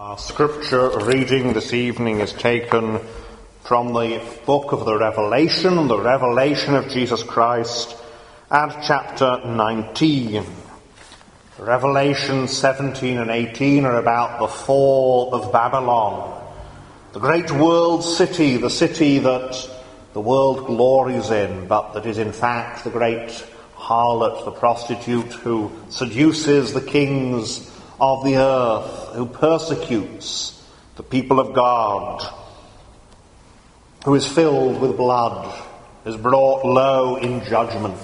Our scripture reading this evening is taken from the book of the Revelation of Jesus Christ, and chapter 19. Revelation 17 and 18 are about the fall of Babylon, the great world city, the city that the world glories in, but that is in fact the great harlot, the prostitute who seduces the kings of the earth, who persecutes the people of God, who is filled with blood, is brought low in judgment.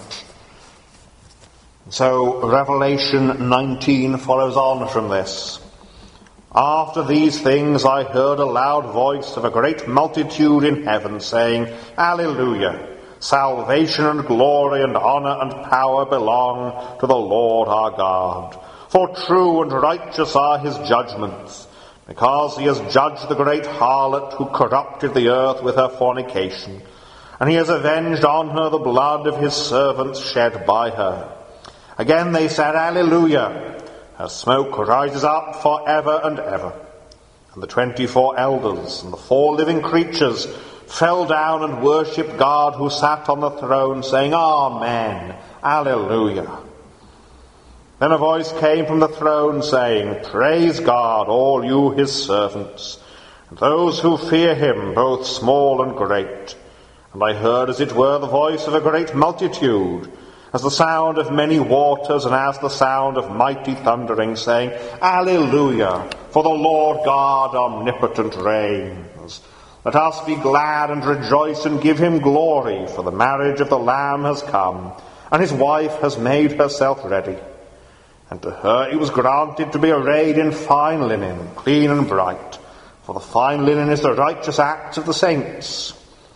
So Revelation 19 follows on from this. After these things I heard a loud voice of a great multitude in heaven saying, Alleluia! Salvation and glory and honour and power belong to the Lord our God. For true and righteous are his judgments, because he has judged the great harlot who corrupted the earth with her fornication, and he has avenged on her the blood of his servants shed by her. Again they said, Alleluia! Her smoke rises up for ever and ever. And the 24 elders and the 4 living creatures fell down and worshipped God who sat on the throne, saying, Amen, Alleluia. Then a voice came from the throne saying, Praise God, all you his servants, and those who fear him, both small and great. And I heard as it were the voice of a great multitude, as the sound of many waters, and as the sound of mighty thundering, saying, Alleluia, for the Lord God omnipotent reigns. Let us be glad and rejoice and give him glory, for the marriage of the Lamb has come, and his wife has made herself ready. And to her it was granted to be arrayed in fine linen, clean and bright, for the fine linen is the righteous acts of the saints.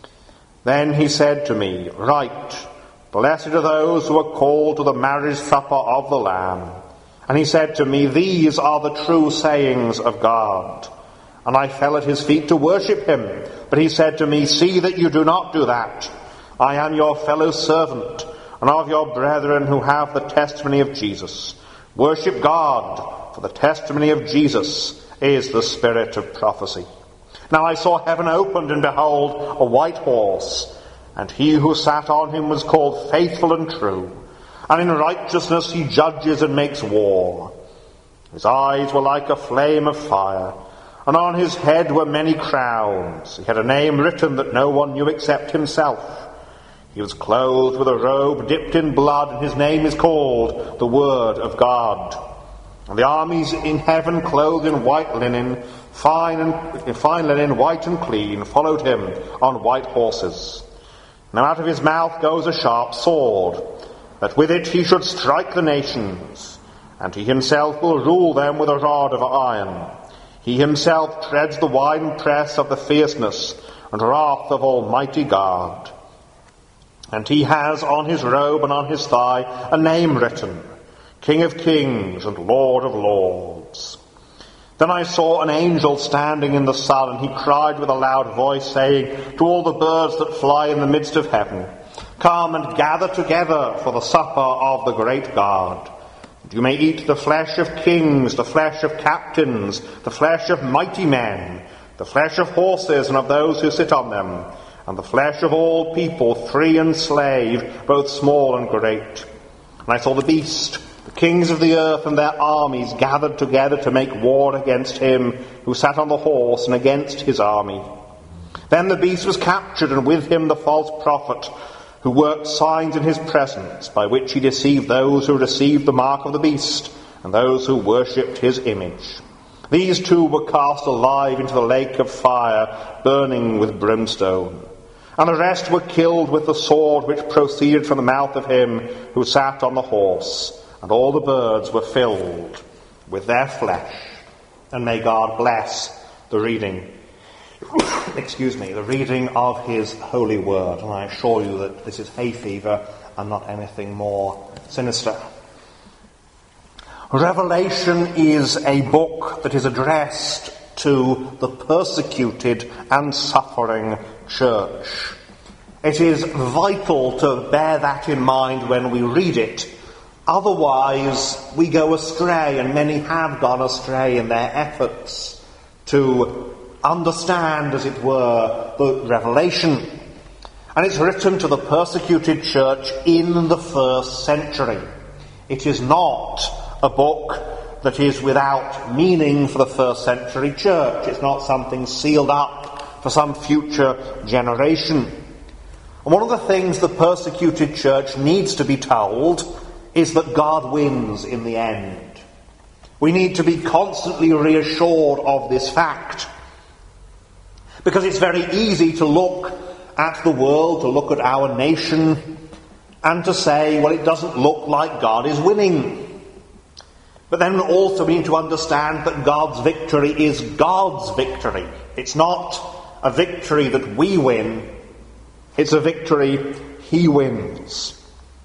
Then he said to me, Write, blessed are those who are called to the marriage supper of the Lamb. And he said to me, These are the true sayings of God. And I fell at his feet to worship him. But he said to me, See that you do not do that. I am your fellow servant, and of your brethren who have the testimony of Jesus. Worship God, for the testimony of Jesus is the spirit of prophecy. Now I saw heaven opened, and behold, a white horse, and he who sat on him was called Faithful and True, and in righteousness he judges and makes war. His eyes were like a flame of fire, and on his head were many crowns. He had a name written that no one knew except himself. He was clothed with a robe dipped in blood, and his name is called the Word of God. And the armies in heaven, clothed in white linen, fine linen, white and clean, followed him on white horses. Now out of his mouth goes a sharp sword, that with it he should strike the nations, and he himself will rule them with a rod of iron. He himself treads the winepress of the fierceness and wrath of Almighty God. And he has on his robe and on his thigh a name written, King of Kings and Lord of Lords. Then I saw an angel standing in the sun, and he cried with a loud voice, saying to all the birds that fly in the midst of heaven, Come and gather together for the supper of the great God. That you may eat the flesh of kings, the flesh of captains, the flesh of mighty men, the flesh of horses and of those who sit on them, and the flesh of all people, free and slave, both small and great. And I saw the beast, the kings of the earth and their armies gathered together to make war against him who sat on the horse and against his army. Then the beast was captured, and with him the false prophet, who worked signs in his presence, by which he deceived those who received the mark of the beast, and those who worshipped his image. These 2 were cast alive into the lake of fire, burning with brimstone. And the rest were killed with the sword which proceeded from the mouth of him who sat on the horse, and all the birds were filled with their flesh. And may God bless the reading, the reading of his holy word. And I assure you that this is hay fever and not anything more sinister. Revelation is a book that is addressed to the persecuted and suffering church. It is vital to bear that in mind when we read it. Otherwise, we go astray, and many have gone astray in their efforts to understand, as it were, the Revelation. And it's written to the persecuted church in the first century. It is not a book that is without meaning for the first century church. It's not something sealed up for some future generation. And one of the things the persecuted church needs to be told is that God wins in the end. We need to be constantly reassured of this fact. Because it's very easy to look at the world, to look at our nation, and to say, well, it doesn't look like God is winning. But then also we need to understand that God's victory is God's victory. It's not a victory that we win. It's a victory He wins.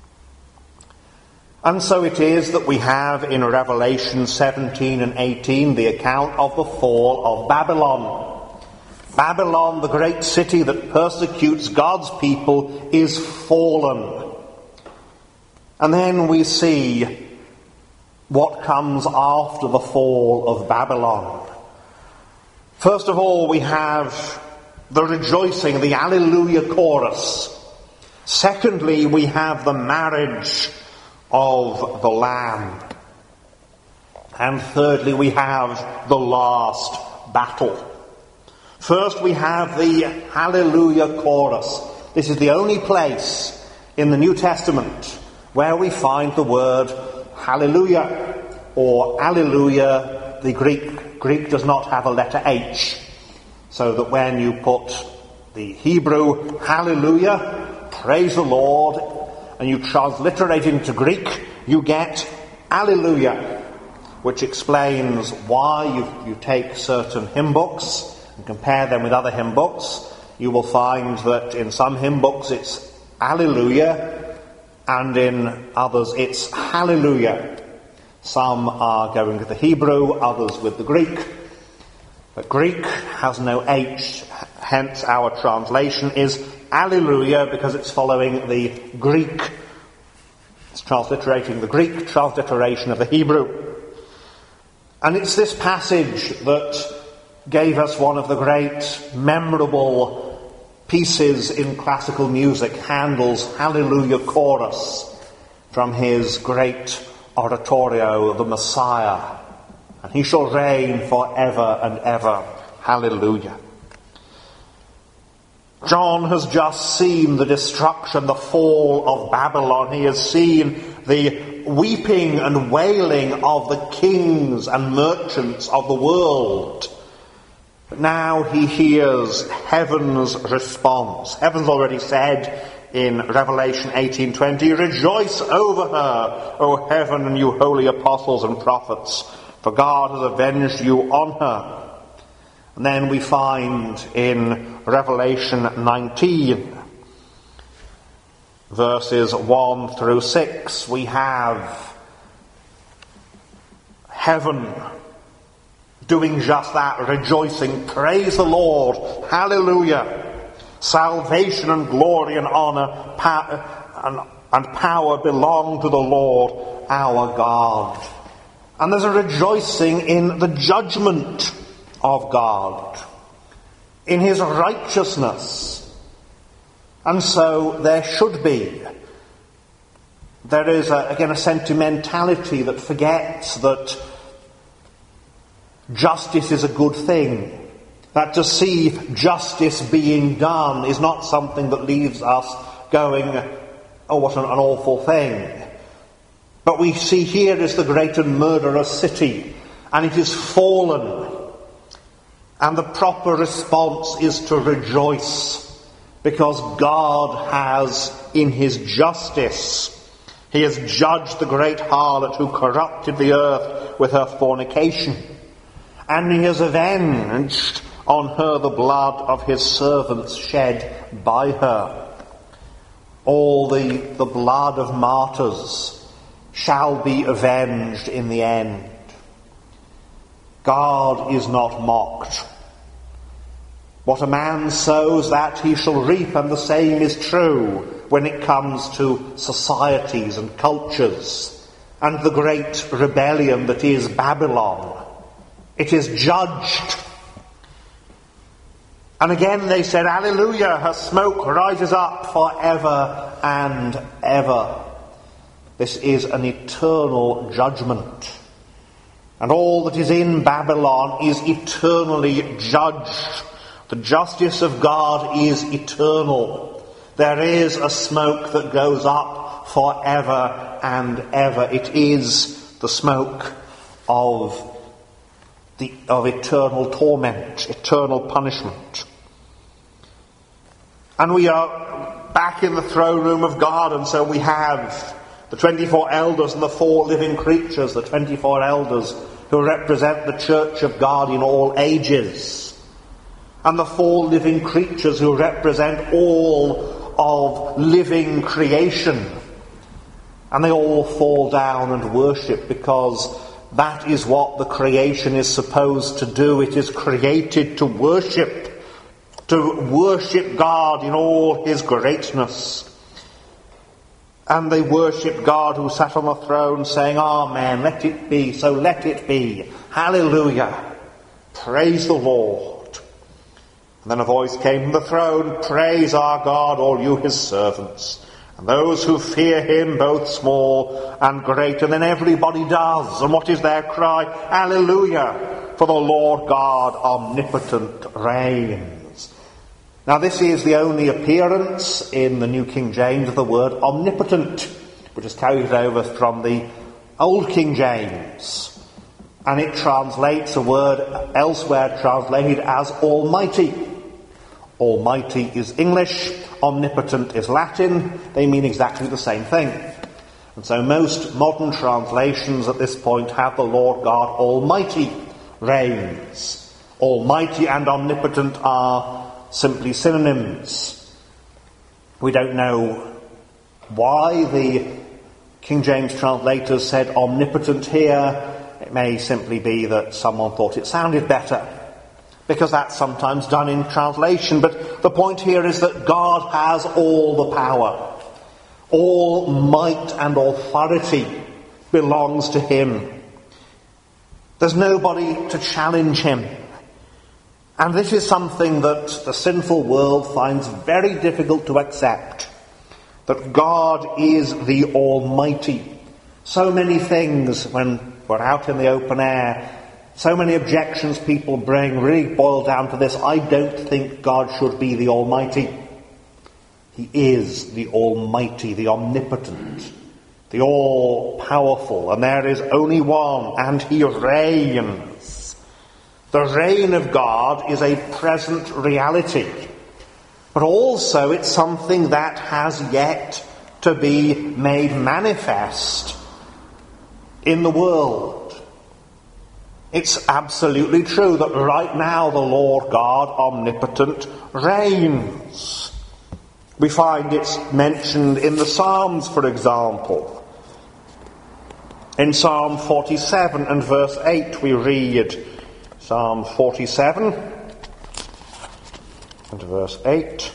And so it is that we have in Revelation 17 and 18 the account of the fall of Babylon. Babylon, the great city that persecutes God's people, is fallen. And then we see what comes after the fall of Babylon. First of all, we have the rejoicing, the Alleluia chorus. Secondly, we have the marriage of the Lamb. And thirdly, we have the last battle. First, we have the Hallelujah chorus. This is the only place in the New Testament where we find the word Hallelujah or Alleluia. The Greek does not have a letter H, so that when you put the Hebrew Hallelujah, praise the Lord, and you transliterate into Greek, you get Alleluia, which explains why you take certain hymn books and compare them with other hymn books. You will find that in some hymn books it's Alleluia, and in others it's Hallelujah. Some are going with the Hebrew, others with the Greek. But Greek has no H, hence our translation is Alleluia, because it's following the Greek. It's transliterating the Greek transliteration of the Hebrew. And it's this passage that gave us one of the great memorable pieces in classical music, Handel's Hallelujah chorus from his great oratorio, The Messiah. And he shall reign forever and ever. Hallelujah. John has just seen the destruction, the fall of Babylon. He has seen the weeping and wailing of the kings and merchants of the world. But now he hears heaven's response. Heaven's already said in Revelation 18:20, "Rejoice over her, O heaven, and you holy apostles and prophets, for God has avenged you on her." And then we find in Revelation 19, verses 1 through 6, we have heaven doing just that, rejoicing. Praise the Lord. Hallelujah. Salvation and glory and honour and power belong to the Lord our God. And there's a rejoicing in the judgment of God, in his righteousness. And so there should be. There is, again, a sentimentality that forgets that justice is a good thing. That to see justice being done is not something that leaves us going, oh, what an awful thing. But we see here is the great and murderous city, and it is fallen. And the proper response is to rejoice, because God has, in his justice, he has judged the great harlot who corrupted the earth with her fornication. And he has avenged on her the blood of his servants shed by her. All the blood of martyrs shall be avenged in the end. God is not mocked. What a man sows, that he shall reap, and the same is true when it comes to societies and cultures and the great rebellion that is Babylon. It is judged, And again they said, Alleluia, her smoke rises up forever and ever. This is an eternal judgment. And all that is in Babylon is eternally judged. The justice of God is eternal. There is a smoke that goes up forever and ever. It is the smoke of eternal torment, eternal punishment. And we are back in the throne room of God, and so we have the 24 elders and the 4 living creatures, the 24 elders who represent the church of God in all ages, and the 4 living creatures who represent all of living creation. And they all fall down and worship, because that is what the creation is supposed to do. It is created to worship God in all his greatness. And they worship God who sat on the throne, saying, Amen, let it be, so let it be. Hallelujah. Praise the Lord. And then a voice came from the throne, Praise our God, all you his servants, and those who fear him, both small and great. And then everybody does. And what is their cry? Hallelujah, for the Lord God omnipotent reigns. Now this is the only appearance in the New King James of the word omnipotent, which is carried over from the Old King James. And it translates a word elsewhere translated as almighty. Almighty is English, omnipotent is Latin. They mean exactly the same thing. And so most modern translations at this point have the Lord God Almighty reigns. Almighty and omnipotent are simply synonyms. We don't know why the King James translators said omnipotent here. It may simply be that someone thought it sounded better, because that's sometimes done in translation. But the point here is that God has all the power. All might and authority belongs to him. There's nobody to challenge him. And this is something that the sinful world finds very difficult to accept. That God is the Almighty. So many things, when we're out in the open air, so many objections people bring really boil down to this: I don't think God should be the Almighty. He is the Almighty, the Omnipotent, the All-Powerful, and there is only one, and he reigns. The reign of God is a present reality, but also it's something that has yet to be made manifest in the world. It's absolutely true that right now the Lord God omnipotent reigns. We find it's mentioned in the Psalms, for example. In Psalm 47 and verse 8 we read, Psalm 47 and verse 8.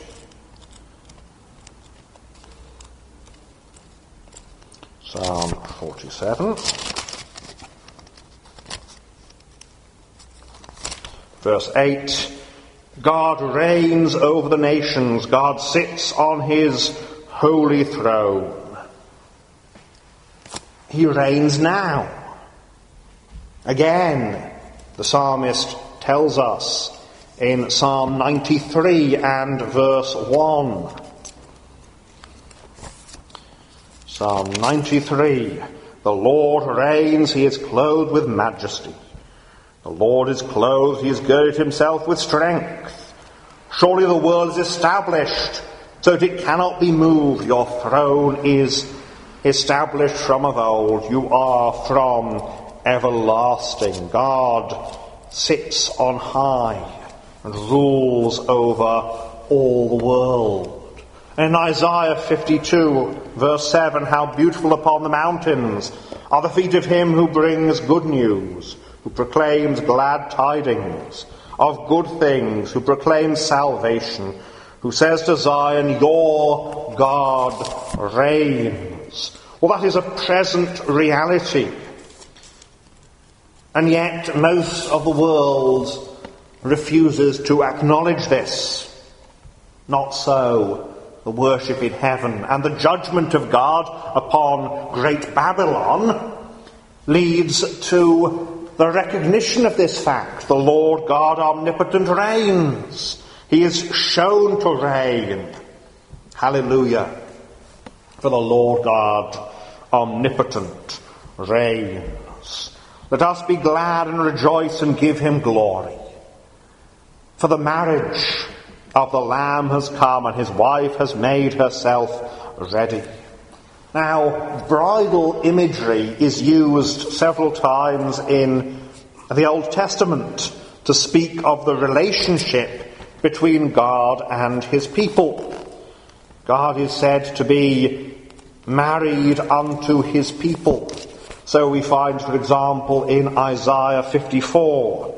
Psalm 47. Verse 8. God reigns over the nations. God sits on his holy throne. He reigns now. Again, the psalmist tells us in Psalm 93 and verse 1. Psalm 93. The Lord reigns, he is clothed with majesty. The Lord is clothed, he has girded himself with strength. Surely the world is established, so that it cannot be moved. Your throne is established from of old. You are from everlasting. God sits on high and rules over all the world. In Isaiah 52, verse 7, how beautiful upon the mountains are the feet of him who brings good news, who proclaims glad tidings of good things, who proclaims salvation, who says to Zion, your God reigns. Well, that is a present reality. And yet most of the world refuses to acknowledge this. Not so the worship in heaven, and the judgment of God upon Great Babylon leads to the recognition of this fact. The Lord God omnipotent reigns. He is shown to reign. Hallelujah. For the Lord God omnipotent reigns. Let us be glad and rejoice and give him glory. For the marriage of the Lamb has come, and his wife has made herself ready. Now, bridal imagery is used several times in the Old Testament to speak of the relationship between God and his people. God is said to be married unto his people. So we find, for example, in Isaiah 54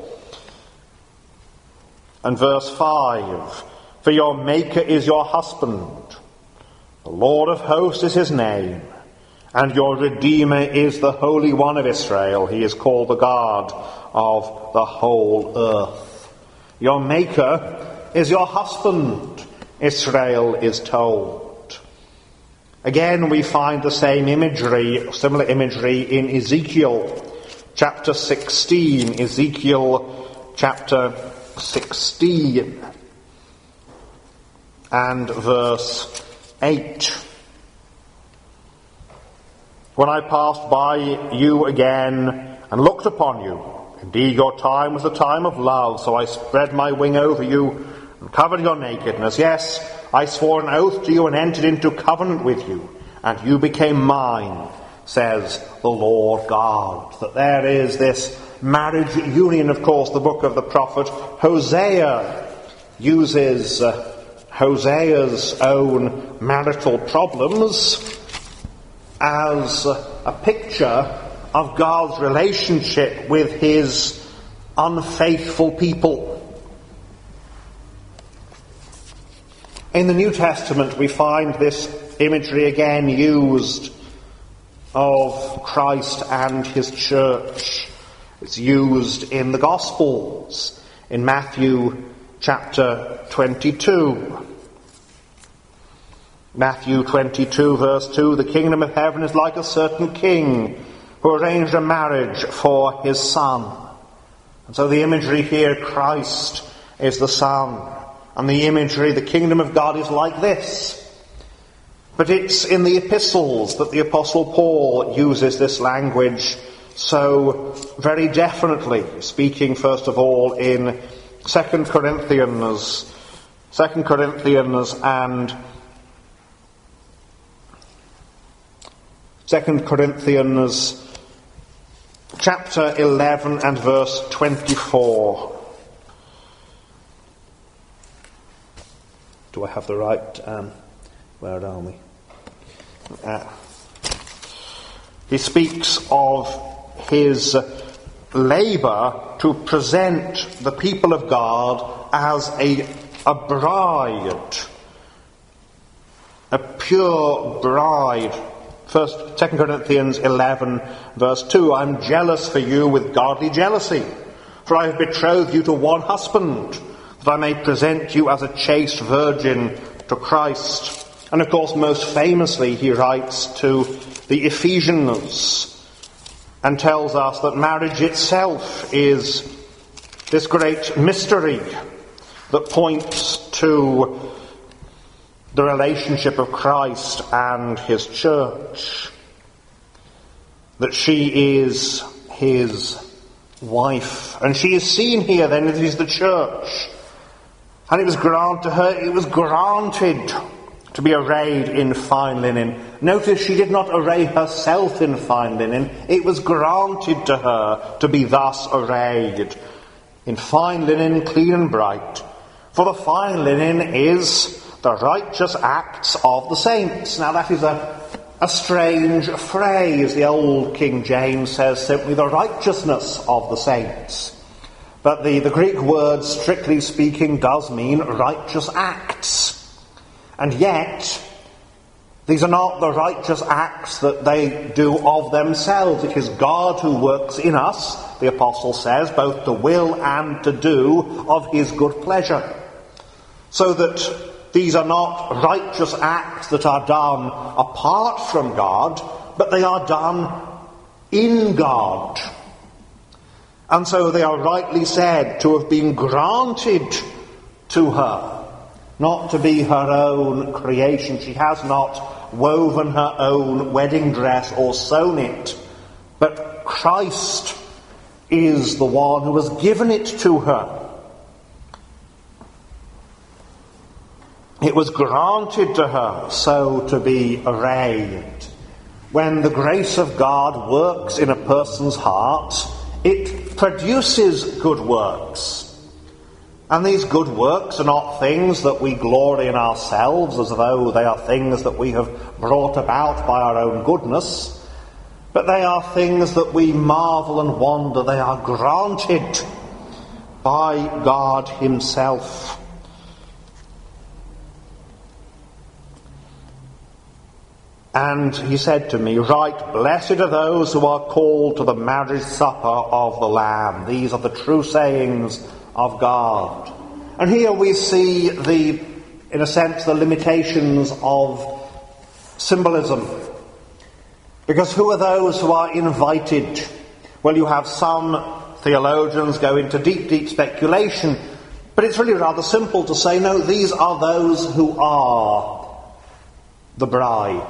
and verse 5, for your Maker is your husband, the Lord of hosts is his name, and your Redeemer is the Holy One of Israel. He is called the God of the whole earth. Your Maker is your husband, Israel is told. Again, we find the same imagery, similar imagery in Ezekiel chapter 16. Ezekiel chapter 16 and verse 8. When I passed by you again and looked upon you, indeed your time was the time of love, so I spread my wing over you and covered your nakedness. Yes, I swore an oath to you and entered into covenant with you, and you became mine, says the Lord God. That there is this marriage union. Of course, the book of the prophet Hosea uses Hosea's own marital problems as a picture of God's relationship with his unfaithful people. In the New Testament, we find this imagery again used of Christ and his church. It's used in the Gospels, in Matthew chapter 22. Matthew 22 verse 2, the kingdom of heaven is like a certain king who arranged a marriage for his son. And so the imagery here, Christ is the son. And the imagery, the kingdom of God, is like this. But it's in the epistles that the Apostle Paul uses this language so very definitely, speaking first of all in 2 Corinthians and 2 Corinthians chapter 11 and verse 24. Do I have the right? Where are we? He speaks of his labour to present the people of God as a bride, a pure bride. 2 Corinthians 11 verse 2, I'm jealous for you with godly jealousy, for I have betrothed you to one husband, that I may present you as a chaste virgin to Christ. And of course, most famously, he writes to the Ephesians and tells us that marriage itself is this great mystery that points to the relationship of Christ and his church. That she is his wife. And she is seen here then as is the church. And it was granted to be arrayed in fine linen. Notice she did not array herself in fine linen. It was granted to her to be thus arrayed in fine linen, clean and bright. For the fine linen is the righteous acts of the saints. Now that is a strange phrase. The old King James says simply the righteousness of the saints. But the Greek word, strictly speaking, does mean righteous acts. And yet, These are not the righteous acts that they do of themselves. It is God who works in us, the apostle says, both to will and to do of his good pleasure. So that these are not righteous acts that are done apart from God, but they are done in God. And so they are rightly said to have been granted to her, not to be her own creation. She has not woven her own wedding dress or sewn it, but Christ is the one who has given it to her. It was granted to her so to be arrayed. When the grace of God works in a person's heart, it produces good works. And these good works are not things that we glory in ourselves as though they are things that we have brought about by our own goodness, but they are things that we marvel and wonder. They are granted by God himself. And he said to me, "Write, blessed are those who are called to the marriage supper of the Lamb." These are the true sayings of God. And here we see in a sense, the limitations of symbolism. Because who are those who are invited? Well, you have some theologians go into deep, deep speculation, but it's really rather simple to say, no, these are those who are the bride.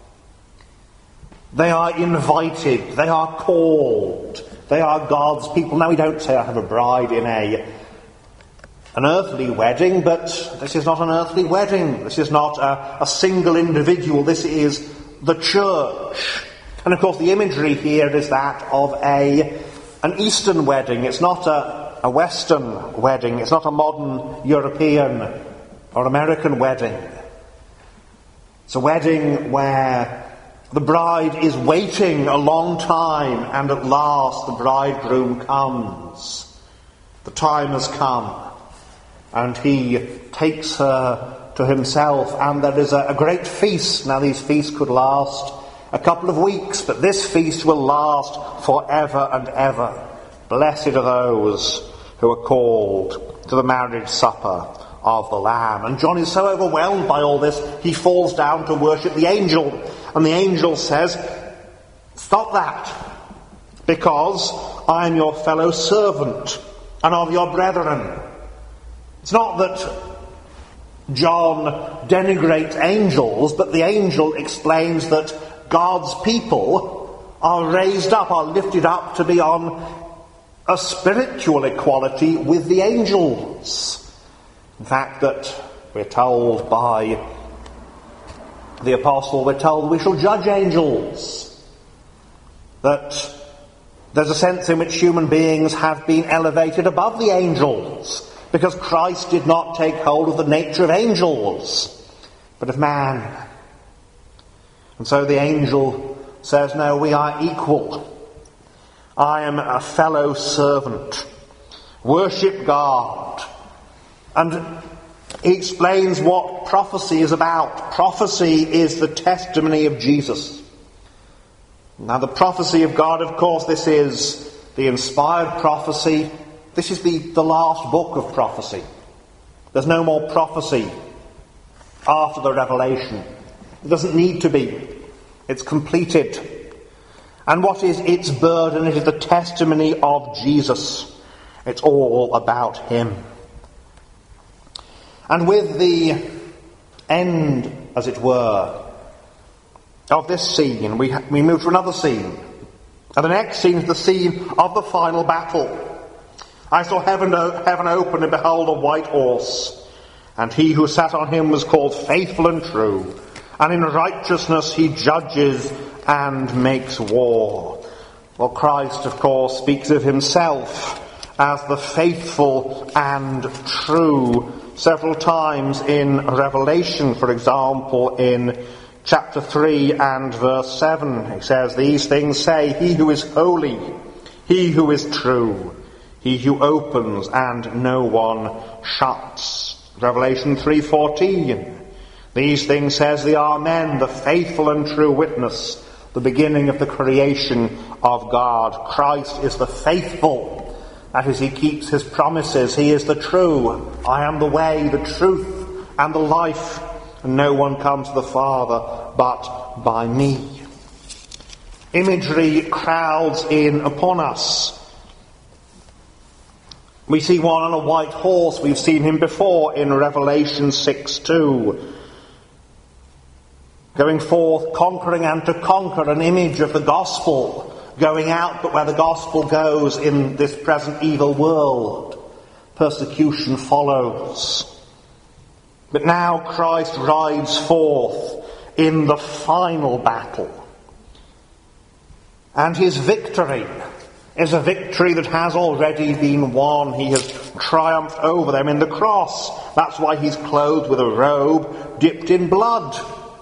They are invited, they are called, they are God's people. Now, we don't say I have a bride in an earthly wedding, but this is not an earthly wedding. This is not a single individual. This is the church. And of course the imagery here is that of an Eastern wedding. It's not a Western wedding. It's not a modern European or American wedding. It's a wedding where the bride is waiting a long time, and at last the bridegroom comes. The time has come, and he takes her to himself, and there is a great feast. Now, these feasts could last a couple of weeks, but this feast will last forever and ever. Blessed are those who are called to the marriage supper of the Lamb. And John is so overwhelmed by all this, he falls down to worship the angel. And the angel says, "Stop that, because I am your fellow servant and of your brethren." It's not that John denigrates angels, but the angel explains that God's people are raised up, are lifted up to be on a spiritual equality with the angels. In fact, that we're told by the apostle, we're told we shall judge angels. That there's a sense in which human beings have been elevated above the angels, because Christ did not take hold of the nature of angels, but of man. And so the angel says, no, we are equal. I am a fellow servant. Worship God. And he explains what prophecy is about. Prophecy is the testimony of Jesus. Now, the prophecy of God, of course, this is the inspired prophecy. This is the last book of prophecy. There's no more prophecy after the revelation. It doesn't need to be. It's completed. And what is its burden? It is the testimony of Jesus. It's all about him. And with the end, as it were, of this scene, we move to another scene. And the next scene is the scene of the final battle. I saw heaven open, and behold, a white horse. And he who sat on him was called Faithful and True. And in righteousness he judges and makes war. Well, Christ, of course, speaks of himself as the faithful and true several times in Revelation. For example, in chapter 3 and verse 7, he says, "These things say he who is holy, he who is true, he who opens and no one shuts." Revelation 3:14, These things says the Amen, the faithful and true witness, the beginning of the creation of God. Christ is the faithful. That is, he keeps his promises. He is the true. I am the way, the truth, and the life. And no one comes to the Father but by me. Imagery crowds in upon us. We see one on a white horse. We've seen him before in Revelation 6:2. Going forth, conquering and to conquer, an image of the gospel going out, but where the gospel goes in this present evil world, persecution follows. But now Christ rides forth in the final battle. And his victory is a victory that has already been won. He has triumphed over them in the cross. That's why he's clothed with a robe dipped in blood.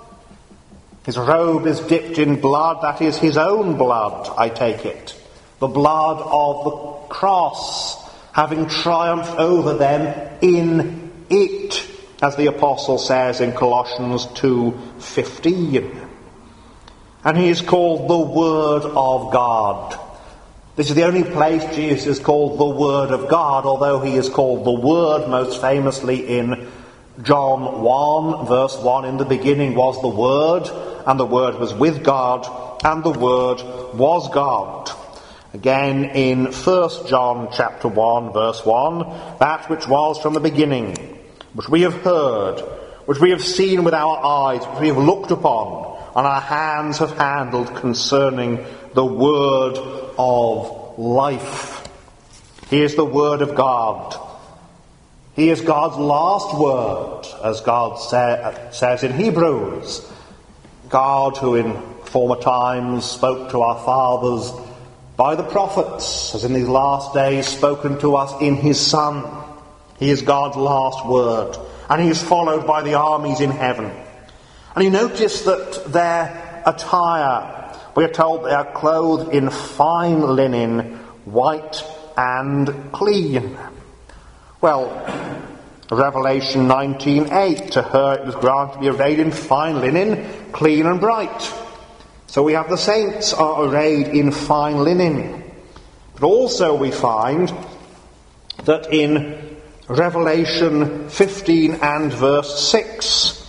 His robe is dipped in blood, that is his own blood, I take it. The blood of the cross, having triumphed over them in it, as the apostle says in Colossians 2:15. And he is called the Word of God. This is the only place Jesus is called the Word of God, although he is called the Word most famously in John 1, verse 1. In the beginning was the Word, and the Word was with God, and the Word was God. Again in 1 John chapter 1, verse 1, that which was from the beginning, which we have heard, which we have seen with our eyes, which we have looked upon, and our hands have handled concerning the Word of life. He is the Word of God. He is God's last word, as God says in Hebrews. God, who in former times spoke to our fathers by the prophets, has in these last days spoken to us in his Son. He is God's last word, and he is followed by the armies in heaven. And you notice that their attire, we are told they are clothed in fine linen, white and clean. Well, Revelation 19:8, to her it was granted to be arrayed in fine linen, clean and bright. So we have the saints are arrayed in fine linen. But also we find that in Revelation 15 and verse 6,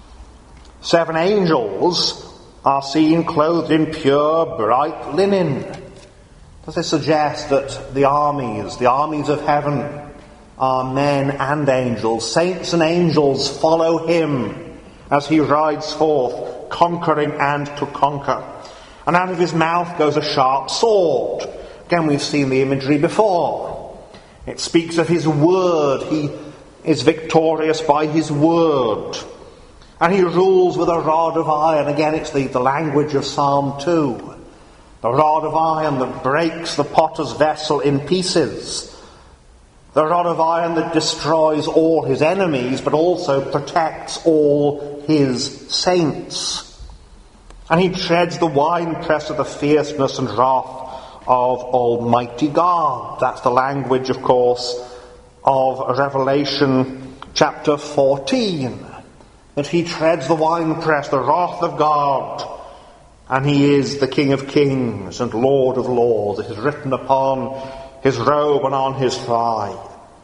7 angels are seen clothed in pure bright linen. Does this suggest that the armies of heaven, are men and angels? Saints and angels follow him as he rides forth, conquering and to conquer. And out of his mouth goes a sharp sword. Again, we've seen the imagery before. It speaks of his word. He is victorious by his word. And he rules with a rod of iron. Again, it's the language of Psalm 2. The rod of iron that breaks the potter's vessel in pieces. The rod of iron that destroys all his enemies, but also protects all his saints. And he treads the winepress of the fierceness and wrath of Almighty God. That's the language, of course, of Revelation chapter 14. That he treads the winepress, the wrath of God. And he is the King of kings and Lord of lords. It is written upon his robe and on his thigh.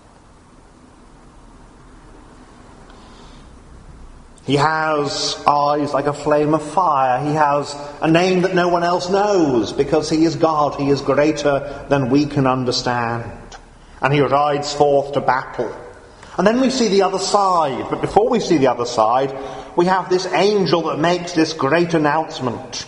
He has eyes like a flame of fire. He has a name that no one else knows, because he is God. He is greater than we can understand. And he rides forth to battle. And then we see the other side. But before we see the other side, we have this angel that makes this great announcement.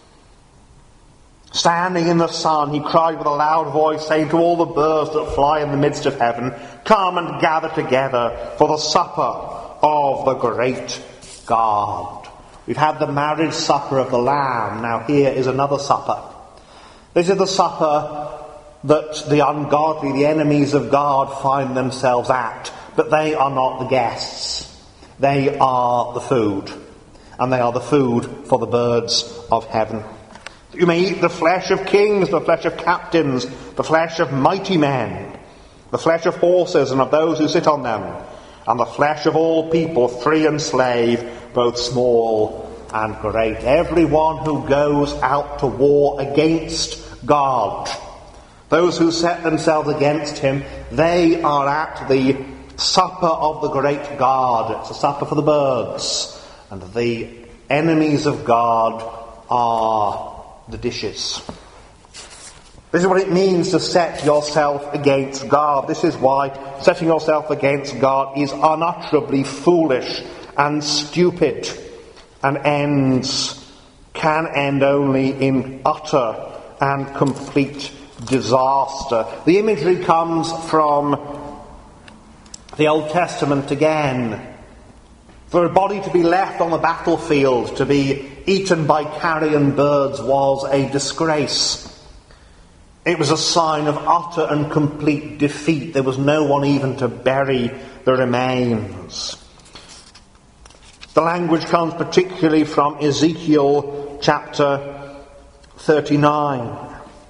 Standing in the sun, he cried with a loud voice, saying to all the birds that fly in the midst of heaven, "Come and gather together for the supper of the great God." We've had the marriage supper of the Lamb. Now here is another supper. This is the supper that the ungodly, the enemies of God, find themselves at. But they are not the guests. They are the food. And they are the food for the birds of heaven. You may eat the flesh of kings, the flesh of captains, the flesh of mighty men, the flesh of horses and of those who sit on them, and the flesh of all people, free and slave, both small and great. Everyone who goes out to war against God, those who set themselves against him, they are at the supper of the great God. It's a supper for the birds. And the enemies of God are the dishes. This is what it means to set yourself against God. This is why setting yourself against God is unutterably foolish and stupid, and can end only in utter and complete disaster. The imagery comes from the Old Testament again. For a body to be left on the battlefield, to be eaten by carrion birds, was a disgrace. It was a sign of utter and complete defeat. There was no one even to bury the remains. The language comes particularly from Ezekiel chapter 39.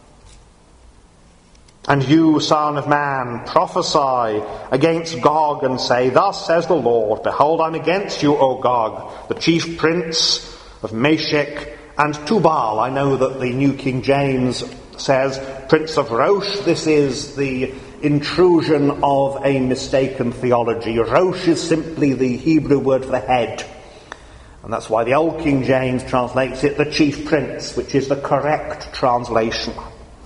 And you, son of man, prophesy against Gog and say, Thus says the Lord, Behold, I'm against you, O Gog, the chief prince of Meshech and Tubal. I know that the New King James says Prince of Rosh. This is the intrusion of a mistaken theology. Rosh is simply the Hebrew word for the head. And that's why the Old King James translates it the chief prince, which is the correct translation.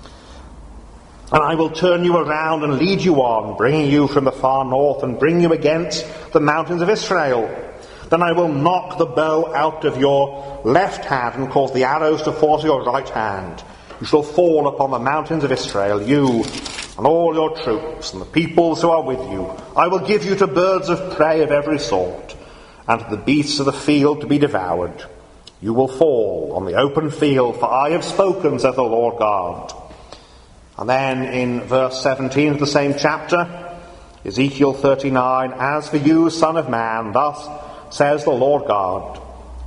And I will turn you around and lead you on, bringing you from the far north and bring you against the mountains of Israel. Then I will knock the bow out of your left hand and cause the arrows to fall to your right hand. You shall fall upon the mountains of Israel, you and all your troops and the peoples who are with you. I will give you to birds of prey of every sort and to the beasts of the field to be devoured. You will fall on the open field, for I have spoken, saith the Lord God. And then in verse 17 of the same chapter, Ezekiel 39, As for you, son of man, thus says the Lord God,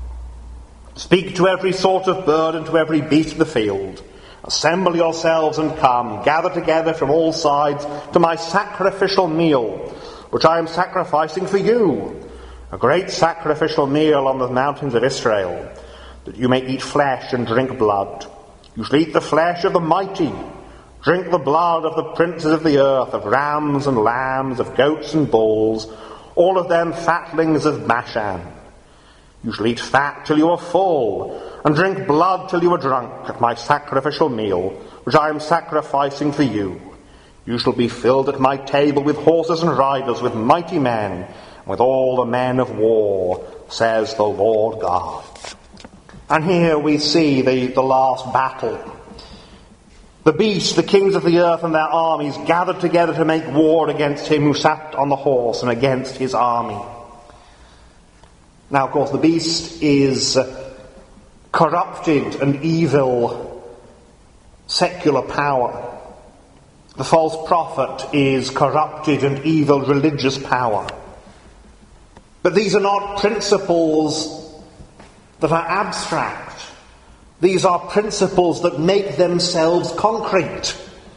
Speak to every sort of bird and to every beast of the field. Assemble yourselves and come, gather together from all sides to my sacrificial meal, which I am sacrificing for you, a great sacrificial meal on the mountains of Israel, that you may eat flesh and drink blood. You shall eat the flesh of the mighty, drink the blood of the princes of the earth, of rams and lambs, of goats and bulls, all of them fatlings of Bashan. You shall eat fat till you are full, and drink blood till you are drunk at my sacrificial meal, which I am sacrificing for you. You shall be filled at my table with horses and riders, with mighty men, and with all the men of war, says the Lord God. And here we see the last battle. The beasts, the kings of the earth and their armies gathered together to make war against him who sat on the horse and against his army. Now, of course, the beast is corrupted and evil secular power. The false prophet is corrupted and evil religious power. But these are not principles that are abstract. These are principles that make themselves concrete.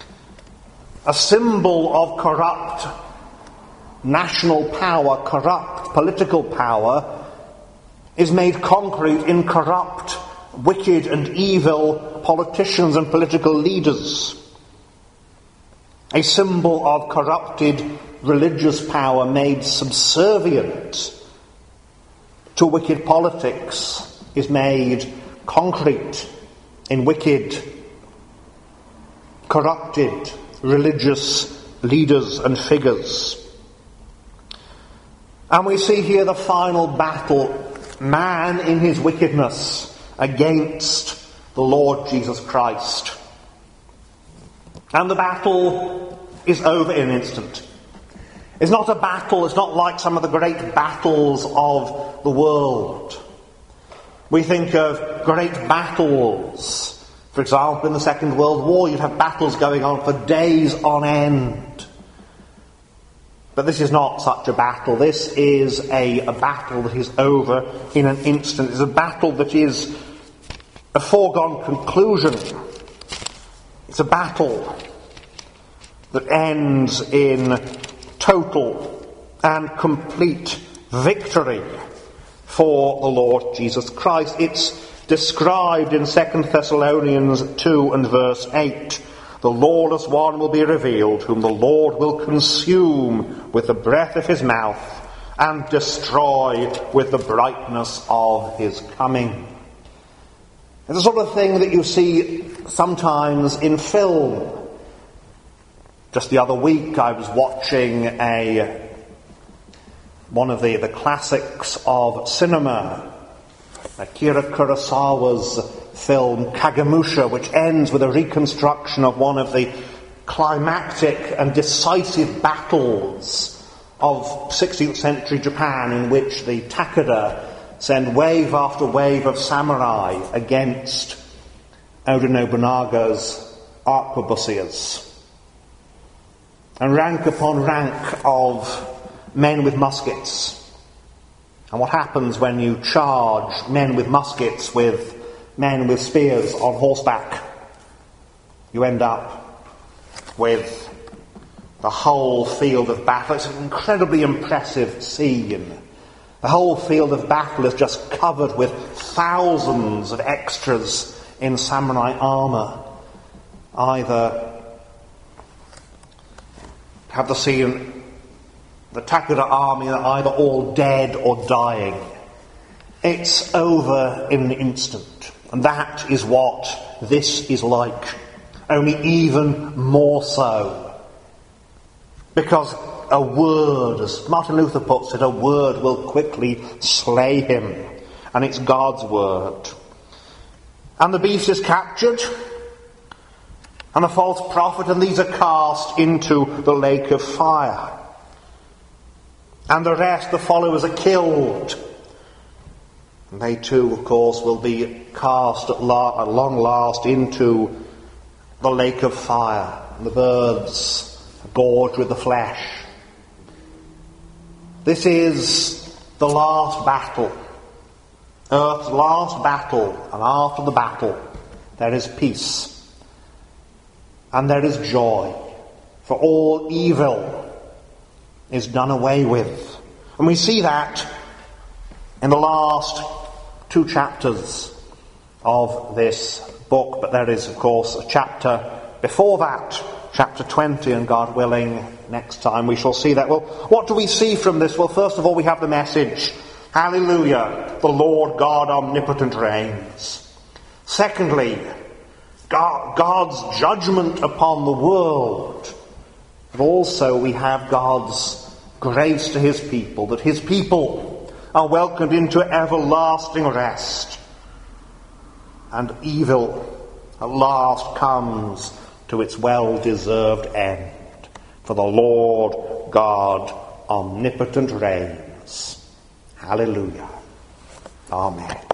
A symbol of corrupt national power, corrupt political power, is made concrete in corrupt, wicked and evil politicians and political leaders. A symbol of corrupted religious power made subservient to wicked politics is made concrete in wicked, corrupted religious leaders and figures. And we see here the final battle, man in his wickedness against the Lord Jesus Christ. And the battle is over in an instant. It's not a battle, it's not like some of the great battles of the world. We think of great battles. For example, in the Second World War, you'd have battles going on for days on end. But this is not such a battle. This is a battle that is over in an instant. It's a battle that is a foregone conclusion. It's a battle that ends in total and complete victory for the Lord Jesus Christ. It's described in 2 Thessalonians 2 and verse 8. The lawless one will be revealed, whom the Lord will consume with the breath of his mouth and destroy with the brightness of his coming. It's the sort of thing that you see sometimes in film. Just the other week I was watching one of the classics of cinema, Akira Kurosawa's film Kagemusha, which ends with a reconstruction of one of the climactic and decisive battles of 16th century Japan, in which the Takeda send wave after wave of samurai against Oda Nobunaga's arquebusiers. And rank upon rank of men with muskets. And what happens when you charge men with muskets with men with spears on horseback? You end up with the whole field of battle. It's an incredibly impressive scene. The whole field of battle is just covered with thousands of extras in samurai armour. Either have the scene, the Takeda army are either all dead or dying. It's over in an instant. And that is what this is like. Only even more so. Because a word, as Martin Luther puts it, a word will quickly slay him. And it's God's word. And the beast is captured. And the false prophet, and these are cast into the lake of fire. And the rest, the followers, are killed. And they too, of course, will be cast at long last into the lake of fire. And the birds are gorged with the flesh. This is the last battle. Earth's last battle. And after the battle, there is peace. And there is joy. For all evil is done away with. And we see that in the last 2 chapters of this book. But there is, of course, a chapter before that, chapter 20, and God willing, next time we shall see that. Well, what do we see from this? Well, first of all, we have the message. Hallelujah, the Lord God omnipotent reigns. Secondly, God's judgment upon the world. But also we have God's grace to his people, that his people are welcomed into everlasting rest. And evil at last comes to its well-deserved end. For the Lord God omnipotent reigns. Hallelujah. Amen.